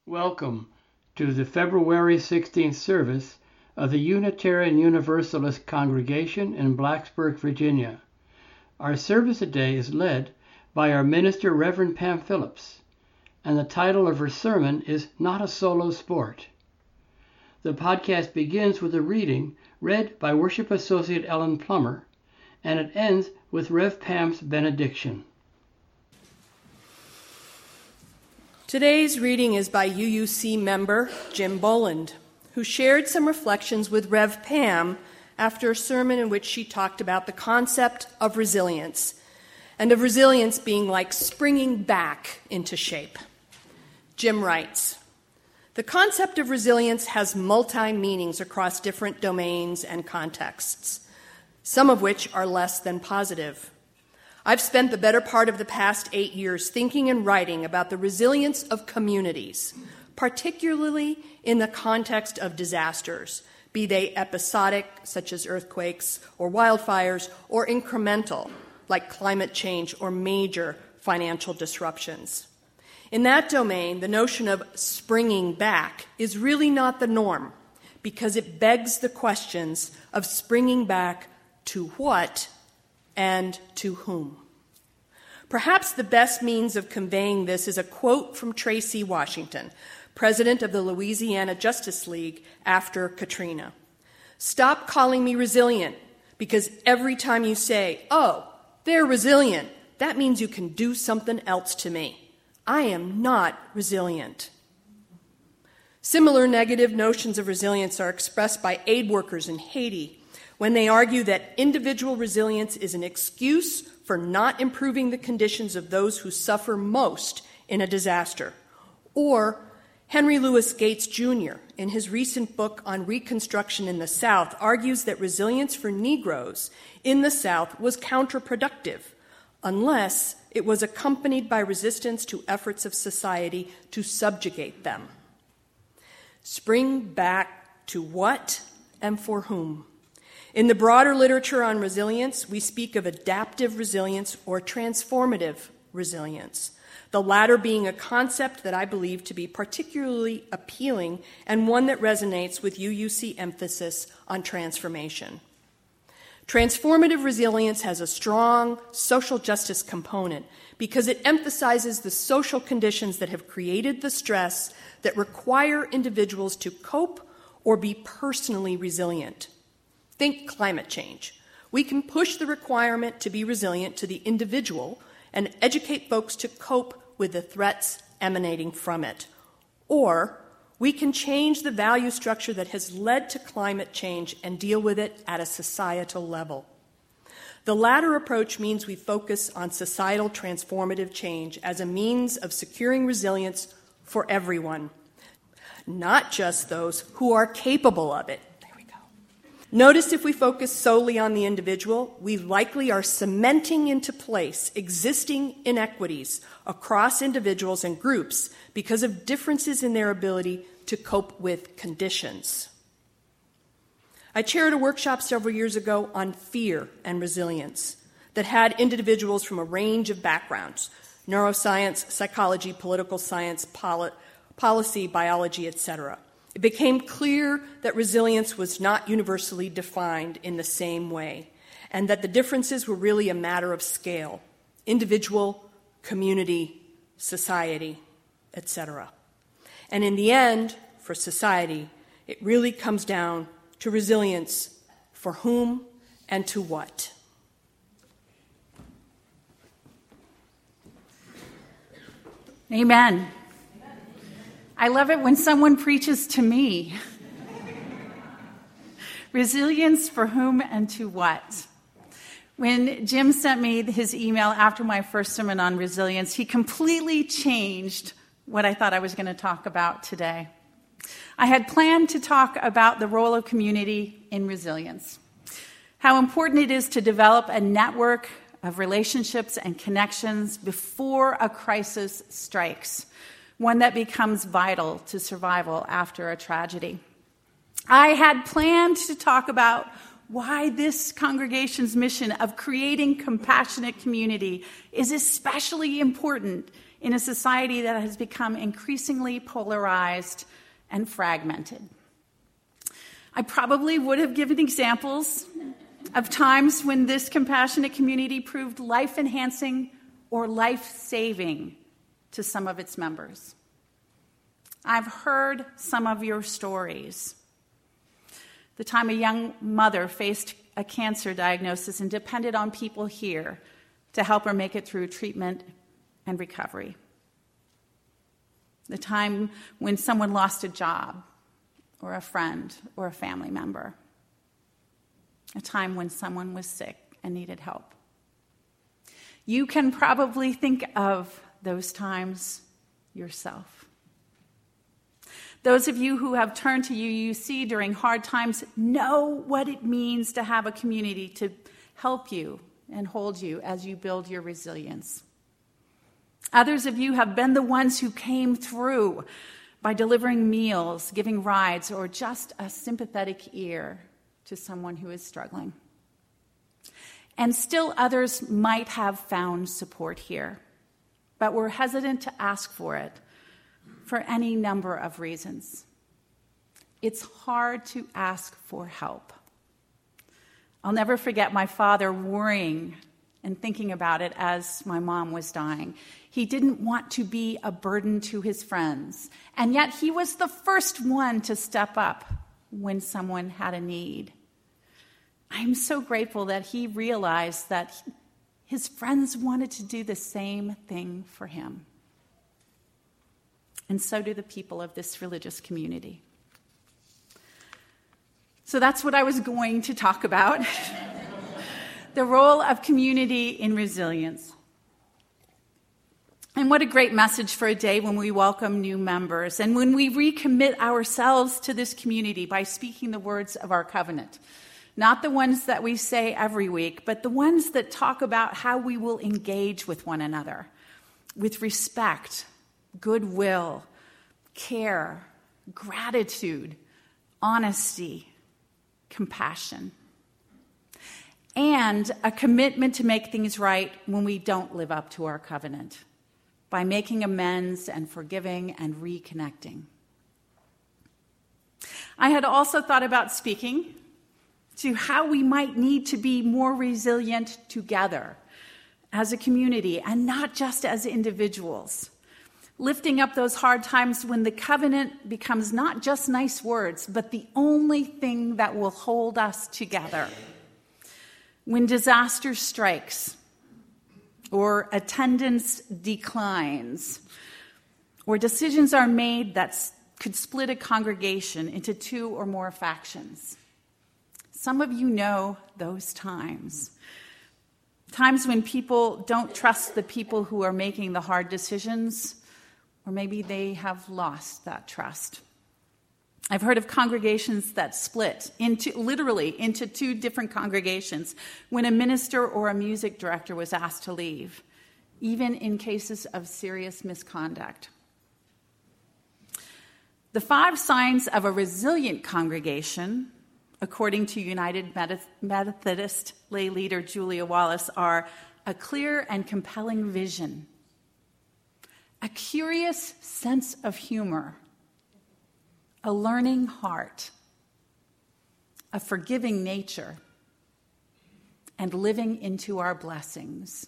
Welcome to the February 16th service of the Unitarian Universalist Congregation in Blacksburg, Virginia. Our service today is led by our minister, Reverend Pam Phillips, and the title of her sermon is Not a Solo Sport. The podcast begins with a reading read by Worship Associate Ellen Plummer, and it ends with Rev Pam's benediction. Today's reading is by UUC member Jim Boland, who shared some reflections with Rev Pam after a sermon in which she talked about the concept of resilience, and of resilience being like springing back into shape. Jim writes, "The concept of resilience has multi-meanings across different domains and contexts, some of which are less than positive. I've spent the better part of the past 8 years thinking and writing about the resilience of communities, particularly in the context of disasters, be they episodic, such as earthquakes or wildfires, or incremental, like climate change or major financial disruptions. In that domain, the notion of springing back is really not the norm, because it begs the questions of springing back to what and to whom. Perhaps the best means of conveying this is a quote from Tracy Washington, president of the Louisiana Justice League after Katrina. "Stop calling me resilient, because every time you say, 'Oh, they're resilient,' that means you can do something else to me. I am not resilient." Similar negative notions of resilience are expressed by aid workers in Haiti when they argue that individual resilience is an excuse for not improving the conditions of those who suffer most in a disaster. Or Henry Louis Gates Jr., in his recent book on Reconstruction in the South, argues that resilience for Negroes in the South was counterproductive, unless it was accompanied by resistance to efforts of society to subjugate them. Spring back to what and for whom? In the broader literature on resilience, we speak of adaptive resilience or transformative resilience, the latter being a concept that I believe to be particularly appealing and one that resonates with UUC emphasis on transformation. Transformative resilience has a strong social justice component because it emphasizes the social conditions that have created the stress that require individuals to cope or be personally resilient. Think climate change. We can push the requirement to be resilient to the individual and educate folks to cope with the threats emanating from it. Or we can change the value structure that has led to climate change and deal with it at a societal level. The latter approach means we focus on societal transformative change as a means of securing resilience for everyone, not just those who are capable of it. Notice if we focus solely on the individual, we likely are cementing into place existing inequities across individuals and groups because of differences in their ability to cope with conditions. I chaired a workshop several years ago on fear and resilience that had individuals from a range of backgrounds: neuroscience, psychology, political science, policy, biology, etc. It became clear that resilience was not universally defined in the same way, and that the differences were really a matter of scale: individual, community, society, etc. And in the end, for society, it really comes down to resilience for whom and to what. Amen. I love it when someone preaches to me. Resilience for whom and to what? When Jim sent me his email after my first sermon on resilience, he completely changed what I thought I was going to talk about today. I had planned to talk about the role of community in resilience, how important it is to develop a network of relationships and connections before a crisis strikes, one that becomes vital to survival after a tragedy. I had planned to talk about why this congregation's mission of creating compassionate community is especially important in a society that has become increasingly polarized and fragmented. I probably would have given examples of times when this compassionate community proved life-enhancing or life-saving to some of its members. I've heard some of your stories. The time a young mother faced a cancer diagnosis and depended on people here to help her make it through treatment and recovery. The time when someone lost a job or a friend or a family member. A time when someone was sick and needed help. You can probably think of those times yourself. Those of you who have turned to UUC during hard times know what it means to have a community to help you and hold you as you build your resilience. Others of you have been the ones who came through by delivering meals, giving rides, or just a sympathetic ear to someone who is struggling. And still others might have found support here, but were hesitant to ask for it for any number of reasons. It's hard to ask for help. I'll never forget my father worrying and thinking about it as my mom was dying. He didn't want to be a burden to his friends, and yet he was the first one to step up when someone had a need. I'm so grateful that he realized that his friends wanted to do the same thing for him. And so do the people of this religious community. So that's what I was going to talk about. The role of community in resilience. And what a great message for a day when we welcome new members and when we recommit ourselves to this community by speaking the words of our covenant. Not the ones that we say every week, but the ones that talk about how we will engage with one another with respect, goodwill, care, gratitude, honesty, compassion, and a commitment to make things right when we don't live up to our covenant by making amends and forgiving and reconnecting. I had also thought about speaking to how we might need to be more resilient together as a community and not just as individuals. Lifting up those hard times when the covenant becomes not just nice words, but the only thing that will hold us together. When disaster strikes, or attendance declines, or decisions are made that could split a congregation into two or more factions. Some of you know those times. Times when people don't trust the people who are making the hard decisions, or maybe they have lost that trust. I've heard of congregations that split literally into two different congregations when a minister or a music director was asked to leave, even in cases of serious misconduct. The 5 signs of a resilient congregation, according to United Methodist lay leader Julia Wallace, are a clear and compelling vision, a curious sense of humor, a learning heart, a forgiving nature, and living into our blessings.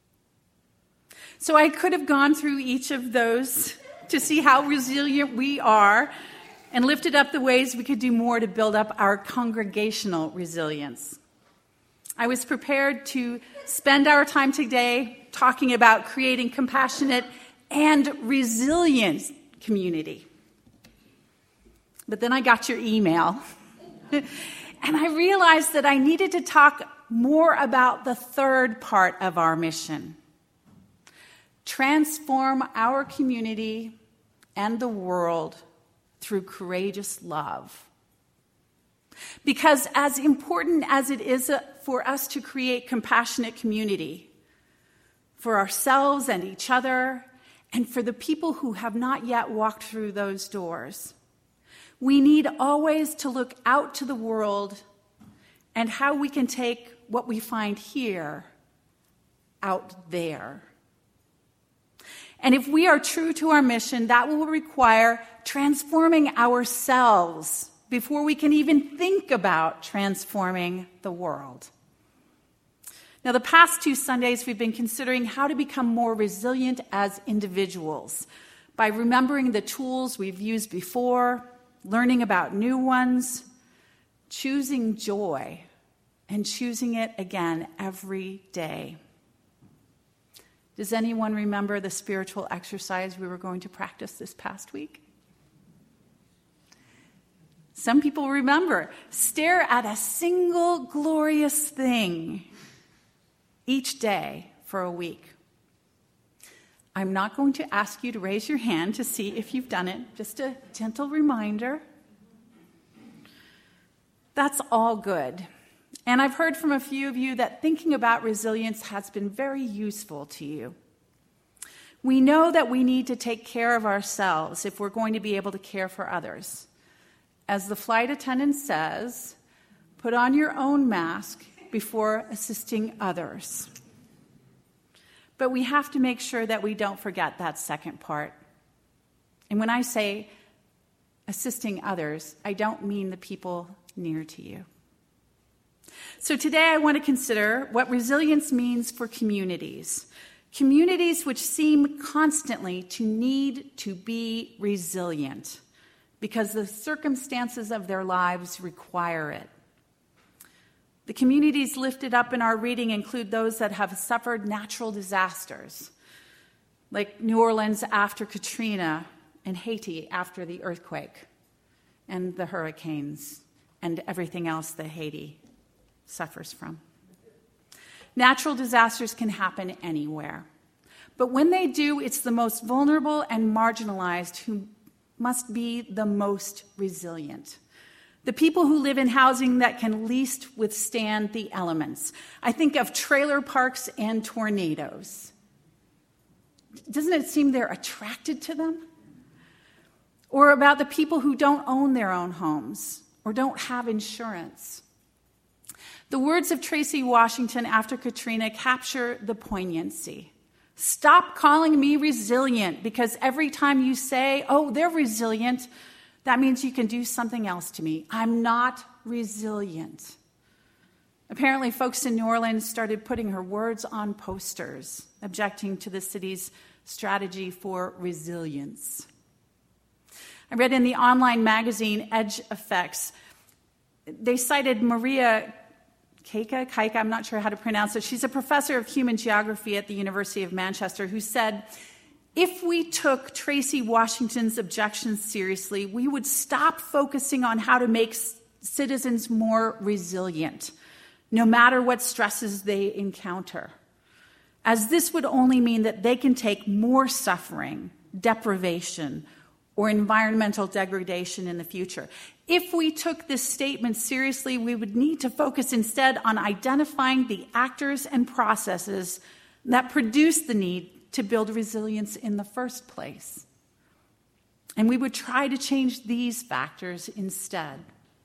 So I could have gone through each of those to see how resilient we are and lifted up the ways we could do more to build up our congregational resilience. I was prepared to spend our time today talking about creating compassionate and resilient community. But then I got your email, and I realized that I needed to talk more about the third part of our mission. Transform our community and the world through courageous love. Because as important as it is for us to create compassionate community for ourselves and each other, and for the people who have not yet walked through those doors, we need always to look out to the world and how we can take what we find here out there. And if we are true to our mission, that will require transforming ourselves before we can even think about transforming the world. Now, the past 2 Sundays, we've been considering how to become more resilient as individuals by remembering the tools we've used before, learning about new ones, choosing joy, and choosing it again every day. Does anyone remember the spiritual exercise we were going to practice this past week? Some people remember. Stare at a single glorious thing each day for a week. I'm not going to ask you to raise your hand to see if you've done it. Just a gentle reminder. That's all good. And I've heard from a few of you that thinking about resilience has been very useful to you. We know that we need to take care of ourselves if we're going to be able to care for others. As the flight attendant says, put on your own mask before assisting others. But we have to make sure that we don't forget that second part. And when I say assisting others, I don't mean the people near to you. So today I want to consider what resilience means for communities. Communities which seem constantly to need to be resilient because the circumstances of their lives require it. The communities lifted up in our reading include those that have suffered natural disasters, like New Orleans after Katrina and Haiti after the earthquake and the hurricanes and everything else that Haiti suffers from. Natural disasters can happen anywhere. But when they do, it's the most vulnerable and marginalized who must be the most resilient. The people who live in housing that can least withstand the elements. I think of trailer parks and tornadoes. Doesn't it seem they're attracted to them? Or about the people who don't own their own homes or don't have insurance. The words of Tracy Washington after Katrina capture the poignancy. Stop calling me resilient, because every time you say, oh, they're resilient, that means you can do something else to me. I'm not resilient. Apparently, folks in New Orleans started putting her words on posters, objecting to the city's strategy for resilience. I read in the online magazine Edge Effects, they cited Maria Kaika, I'm not sure how to pronounce it. She's a professor of human geography at the University of Manchester, who said, if we took Tracy Washington's objections seriously, we would stop focusing on how to make citizens more resilient, no matter what stresses they encounter, as this would only mean that they can take more suffering, deprivation, or environmental degradation in the future. If we took this statement seriously, we would need to focus instead on identifying the actors and processes that produce the need to build resilience in the first place. And we would try to change these factors instead.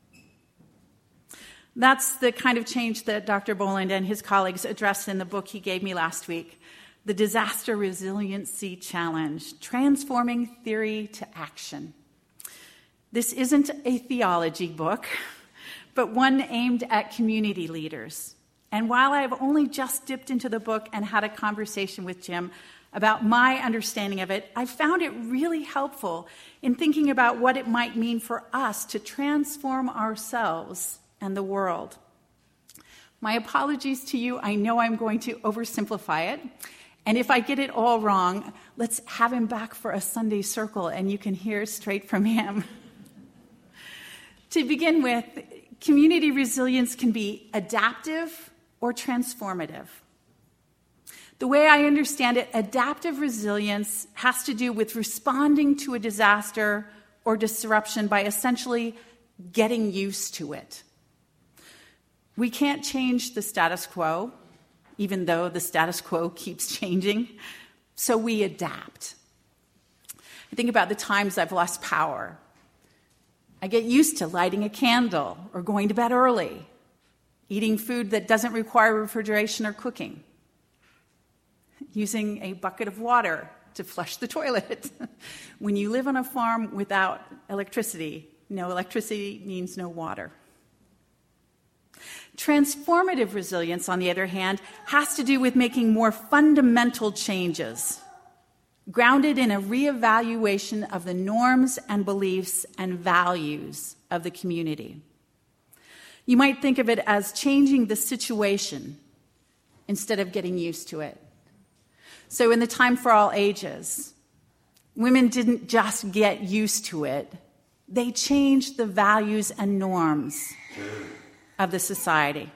That's the kind of change that Dr. Boland and his colleagues addressed in the book he gave me last week, The Disaster Resiliency Challenge, Transforming Theory to Action. This isn't a theology book, but one aimed at community leaders. And while I've only just dipped into the book and had a conversation with Jim about my understanding of it, I found it really helpful in thinking about what it might mean for us to transform ourselves and the world. My apologies to you. I know I'm going to oversimplify it. And if I get it all wrong, let's have him back for a Sunday circle and you can hear straight from him. To begin with, community resilience can be adaptive or transformative. The way I understand it, adaptive resilience has to do with responding to a disaster or disruption by essentially getting used to it. We can't change the status quo, even though the status quo keeps changing, so we adapt. I think about the times I've lost power. I get used to lighting a candle or going to bed early, eating food that doesn't require refrigeration or cooking, using a bucket of water to flush the toilet. When you live on a farm without electricity, no electricity means no water. Transformative resilience, on the other hand, has to do with making more fundamental changes, grounded in a reevaluation of the norms and beliefs and values of the community. You might think of it as changing the situation instead of getting used to it. So in the Time for All Ages, women didn't just get used to it, they changed the values and norms of the society.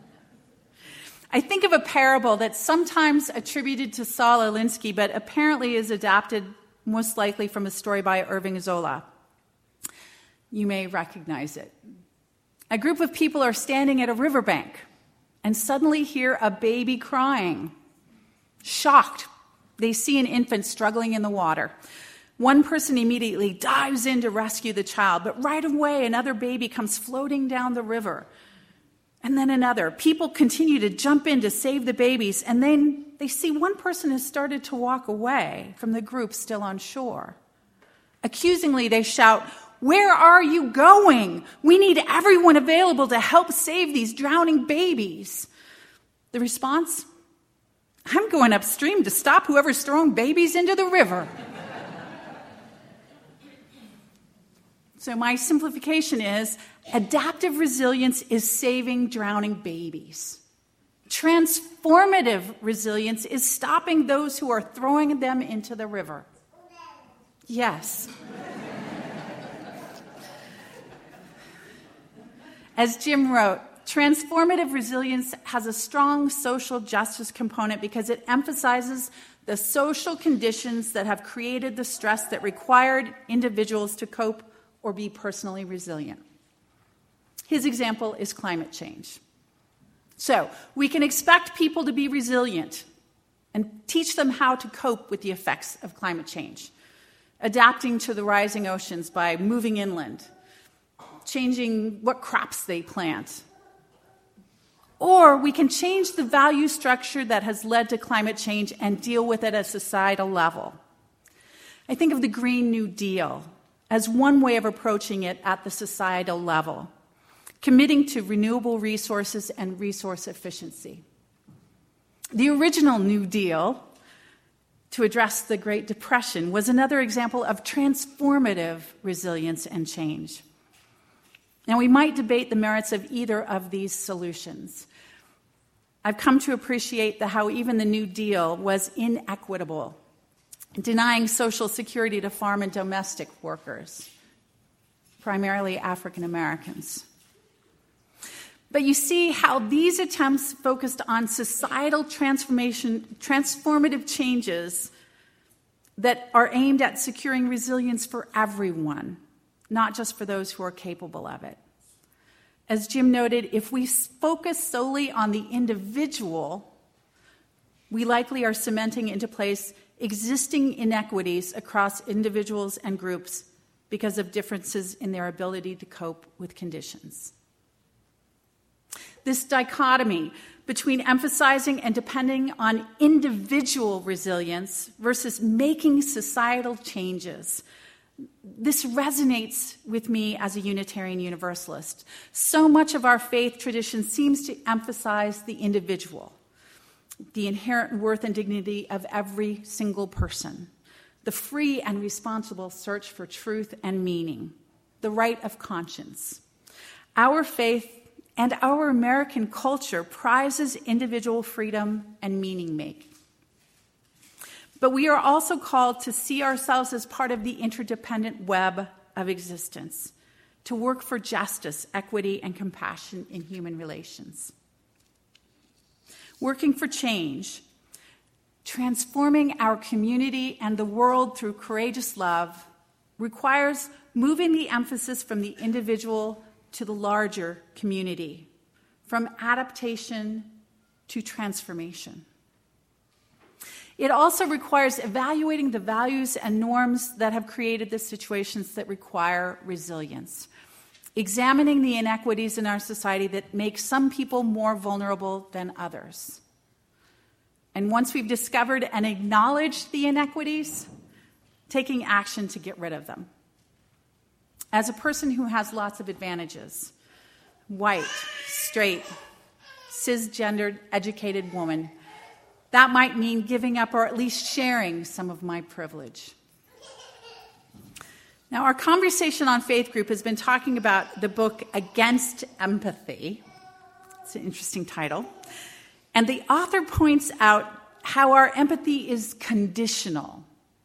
I think of a parable that's sometimes attributed to Saul Alinsky, but apparently is adapted most likely from a story by Irving Zola. You may recognize it. A group of people are standing at a riverbank and suddenly hear a baby crying. Shocked, they see an infant struggling in the water. One person immediately dives in to rescue the child, but right away another baby comes floating down the river. And then another. People continue to jump in to save the babies, and then they see one person has started to walk away from the group still on shore. Accusingly, they shout, "Where are you going? We need everyone available to help save these drowning babies." The response? "I'm going upstream to stop whoever's throwing babies into the river." So my simplification is, adaptive resilience is saving drowning babies. Transformative resilience is stopping those who are throwing them into the river. Yes. As Jim wrote, transformative resilience has a strong social justice component because it emphasizes the social conditions that have created the stress that required individuals to cope or be personally resilient. His example is climate change. So, we can expect people to be resilient and teach them how to cope with the effects of climate change, adapting to the rising oceans by moving inland, changing what crops they plant. Or we can change the value structure that has led to climate change and deal with it at a societal level. I think of the Green New Deal as one way of approaching it at the societal level, committing to renewable resources and resource efficiency. The original New Deal, to address the Great Depression, was another example of transformative resilience and change. Now, we might debate the merits of either of these solutions. I've come to appreciate how even the New Deal was inequitable, denying Social Security to farm and domestic workers, primarily African Americans. But you see how these attempts focused on societal transformative changes that are aimed at securing resilience for everyone, not just for those who are capable of it. As Jim noted, if we focus solely on the individual, we likely are cementing into place existing inequities across individuals and groups because of differences in their ability to cope with conditions. This dichotomy between emphasizing and depending on individual resilience versus making societal changes, this resonates with me as a Unitarian Universalist. So much of our faith tradition seems to emphasize the individual, the inherent worth and dignity of every single person, the free and responsible search for truth and meaning, the right of conscience. Our faith and our American culture prizes individual freedom and meaning-making. But we are also called to see ourselves as part of the interdependent web of existence, to work for justice, equity, and compassion in human relations. Working for change, transforming our community and the world through courageous love, requires moving the emphasis from the individual to the larger community, from adaptation to transformation. It also requires evaluating the values and norms that have created the situations that require resilience, examining the inequities in our society that make some people more vulnerable than others. And once we've discovered and acknowledged the inequities, taking action to get rid of them. As a person who has lots of advantages, white, straight, cisgendered, educated woman, that might mean giving up or at least sharing some of my privilege. Now, our conversation on Faith Group has been talking about the book Against Empathy. It's an interesting title. And the author points out how our empathy is conditional.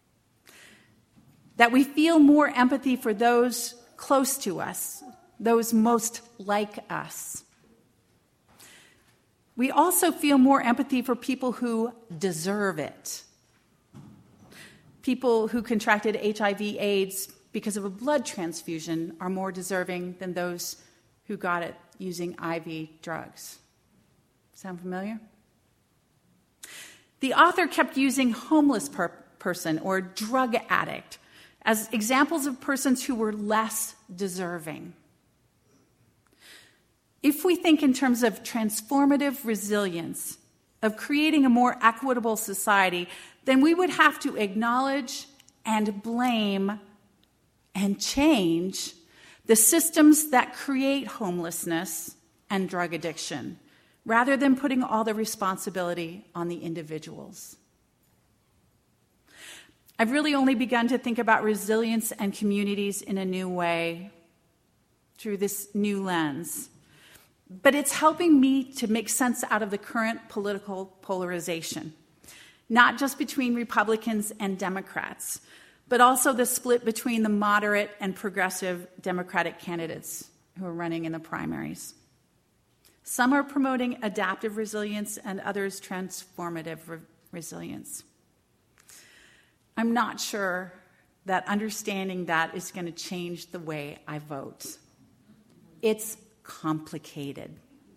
That we feel more empathy for those close to us, those most like us. We also feel more empathy for people who deserve it. People who contracted HIV/AIDS because of a blood transfusion are more deserving than those who got it using IV drugs. Sound familiar? The author kept using homeless person or drug addict as examples of persons who were less deserving. If we think in terms of transformative resilience, of creating a more equitable society, then we would have to acknowledge and blame and change the systems that create homelessness and drug addiction, rather than putting all the responsibility on the individuals. I've really only begun to think about resilience and communities in a new way through this new lens. But it's helping me to make sense out of the current political polarization, not just between Republicans and Democrats, but also the split between the moderate and progressive Democratic candidates who are running in the primaries. Some are promoting adaptive resilience and others transformative resilience. I'm not sure that understanding that is going to change the way I vote. It's complicated.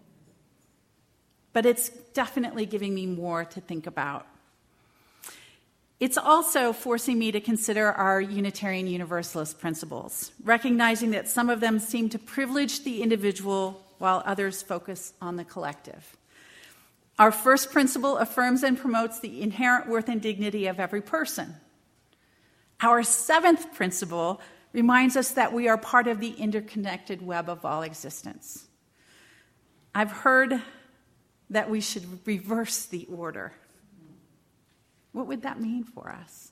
But it's definitely giving me more to think about. It's also forcing me to consider our Unitarian Universalist principles, recognizing that some of them seem to privilege the individual while others focus on the collective. Our first principle affirms and promotes the inherent worth and dignity of every person. Our seventh principle reminds us that we are part of the interconnected web of all existence. I've heard that we should reverse the order. What would that mean for us?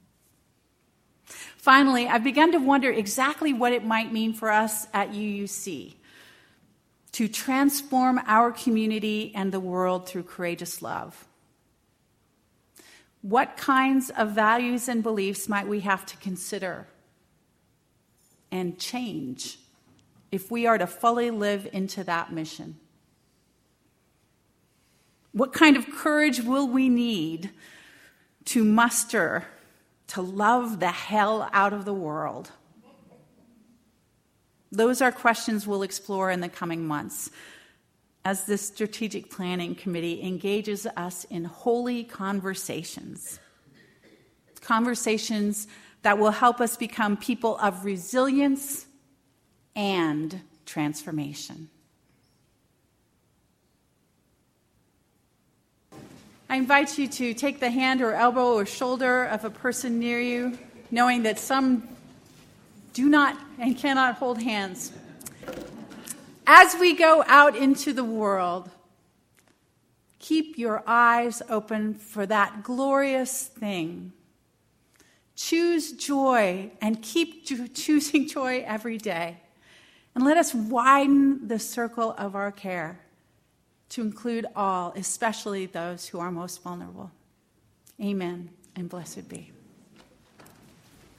Finally, I've begun to wonder exactly what it might mean for us at UUC to transform our community and the world through courageous love. What kinds of values and beliefs might we have to consider and change if we are to fully live into that mission? What kind of courage will we need to muster to love the hell out of the world? Those are questions we'll explore in the coming months as the Strategic Planning Committee engages us in holy conversations. Conversations that will help us become people of resilience and transformation. I invite you to take the hand or elbow or shoulder of a person near you, knowing that some do not and cannot hold hands. As we go out into the world, keep your eyes open for that glorious thing. Choose joy and keep choosing joy every day. And let us widen the circle of our care to include all, especially those who are most vulnerable. Amen, and blessed be.